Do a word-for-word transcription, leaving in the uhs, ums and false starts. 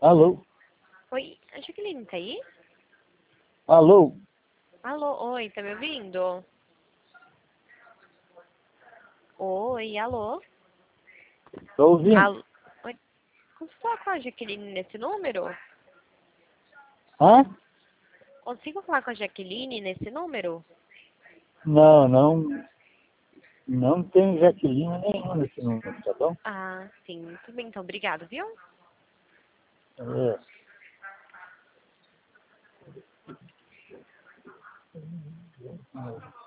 Alô? Oi, a Jaqueline tá aí? Alô? Alô, oi, tá me ouvindo? Oi, alô? Tô ouvindo? Alô? Oi, consigo falar com a Jaqueline nesse número? Hã? Consigo falar com a Jaqueline nesse número? Não, não. Não tem Jaqueline nenhuma nesse número, tá bom? Ah, sim, tudo bem, então, obrigado, viu? É.